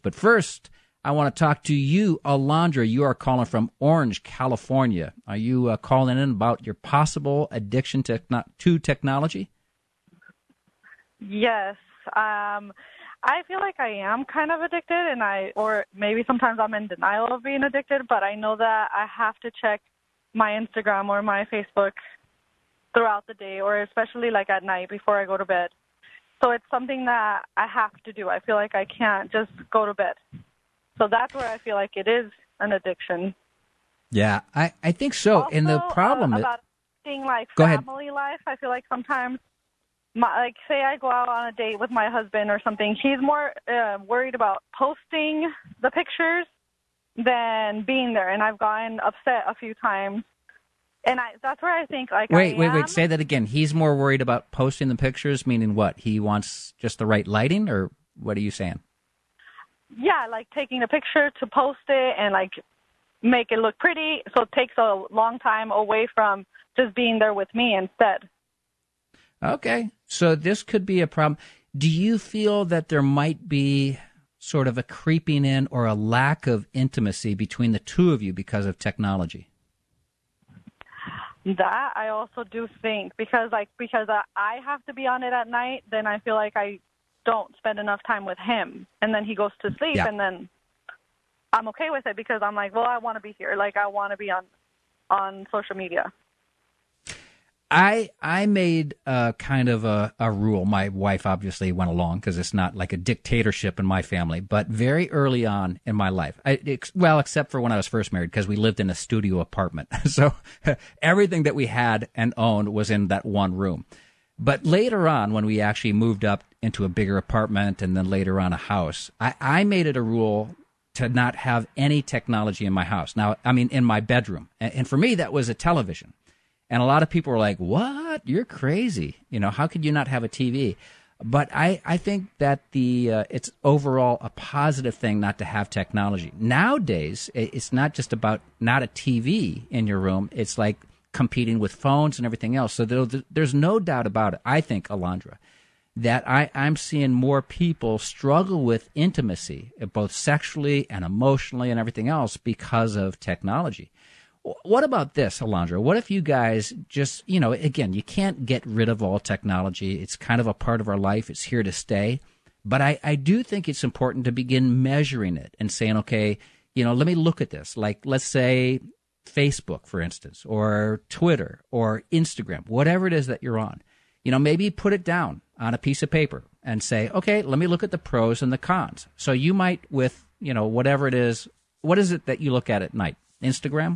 But first, I want to talk to you, Alondra. You are calling from Orange, California. Are you calling in about your possible addiction to technology? Yes. I feel like I am kind of addicted, or maybe sometimes I'm in denial of being addicted, but I know that I have to check my Instagram or my Facebook throughout the day, or especially like at night before I go to bed. So it's something that I have to do. I feel like I can't just go to bed. So that's where I feel like it is an addiction. Yeah, I think so. Also, and the problem about seeing like Go ahead. family life, I feel like sometimes, like say I go out on a date with my husband or something, he's more worried about posting the pictures than being there. And I've gotten upset a few times. And that's where I think like Wait, I am. say that again. He's more worried about posting the pictures, meaning what? He wants just the right lighting, or what are you saying? Yeah, like taking a picture to post it and like make it look pretty. So it takes a long time away from just being there with me instead. Okay, so this could be a problem. Do you feel that there might be sort of a creeping in or a lack of intimacy between the two of you because of technology? That I also do think because I have to be on it at night, then I feel like I don't spend enough time with him, and then he goes to sleep, and then I'm okay with it because I'm like, well, I want to be here, like I want to be on social media. I made kind of a rule. My wife obviously went along because it's not like a dictatorship in my family. But very early on in my life, except for when I was first married, because we lived in a studio apartment. So everything that we had and owned was in that one room. But later on, when we actually moved up into a bigger apartment and then later on a house, I made it a rule to not have any technology in my house. Now, I mean, in my bedroom. And for me, that was a television. And a lot of people were like, what? You're crazy. You know, how could you not have a TV? But I think that it's overall a positive thing not to have technology. Nowadays, it's not just about not a TV in your room. It's like competing with phones and everything else. So there's no doubt about it, I think, Alondra, that I'm seeing more people struggle with intimacy, both sexually and emotionally and everything else because of technology. What about this, Alondra? What if you guys just, again, you can't get rid of all technology. It's kind of a part of our life. It's here to stay. But I do think it's important to begin measuring it and saying, okay, let me look at this. Like, let's say Facebook, for instance, or Twitter or Instagram, whatever it is that you're on. Maybe put it down on a piece of paper and say, okay, let me look at the pros and the cons. So you might with, whatever it is, what is it that you look at night? Instagram?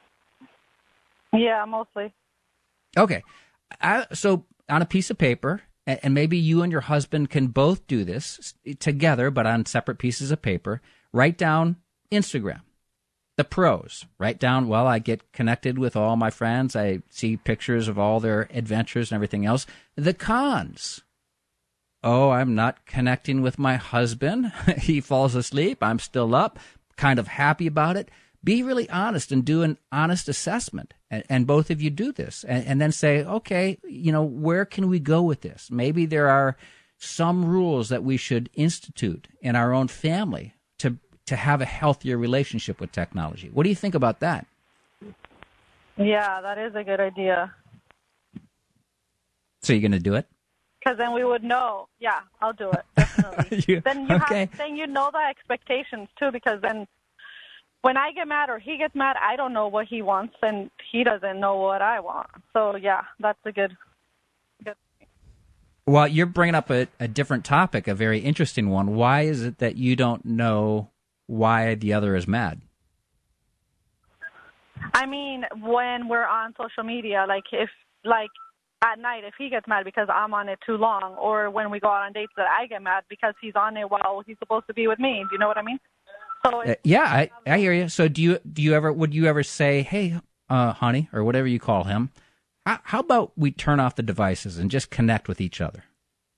Yeah, mostly. Okay. So on a piece of paper, and maybe you and your husband can both do this together, but on separate pieces of paper, write down Instagram, the pros. Write down, well, I get connected with all my friends. I see pictures of all their adventures and everything else. The cons. Oh, I'm not connecting with my husband. He falls asleep. I'm still up, kind of happy about it. Be really honest and do an honest assessment. And both of you do this and then say, okay, where can we go with this? Maybe there are some rules that we should institute in our own family to have a healthier relationship with technology. What do you think about that? Yeah, that is a good idea. So you're going to do it? Because then we would know. Yeah, I'll do it, definitely. Then you know the expectations, too, because then when I get mad or he gets mad, I don't know what he wants, and he doesn't know what I want. So, yeah, that's a good thing. Well, you're bringing up a different topic, a very interesting one. Why is it that you don't know why the other is mad? I mean, when we're on social media, at night, if he gets mad because I'm on it too long, or when we go out on dates that I get mad because he's on it while he's supposed to be with me. Do you know what I mean? So I hear you. So would you ever say, hey, honey, or whatever you call him, how about we turn off the devices and just connect with each other?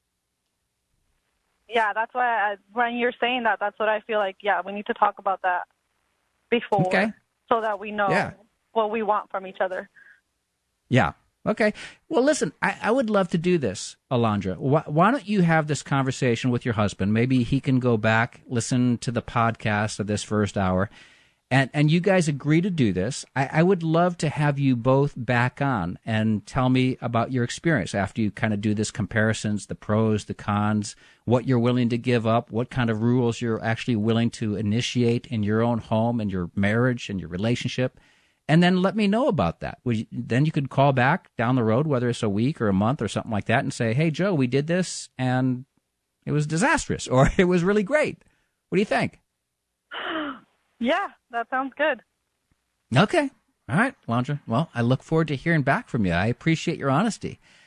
Yeah, that's why when you're saying that, that's what I feel like, yeah, we need to talk about that before so that we know what we want from each other. Yeah. Okay. Well, listen, I would love to do this, Alondra. Why don't you have this conversation with your husband? Maybe he can go back, listen to the podcast of this first hour, and you guys agree to do this. I would love to have you both back on and tell me about your experience after you kind of do this comparisons, the pros, the cons, what you're willing to give up, what kind of rules you're actually willing to initiate in your own home and your marriage and your relationship. And then let me know about that. Then you could call back down the road, whether it's a week or a month or something like that, and say, hey, Joe, we did this, and it was disastrous, or it was really great. What do you think? Yeah, that sounds good. Okay. All right, Alondra. Well, I look forward to hearing back from you. I appreciate your honesty.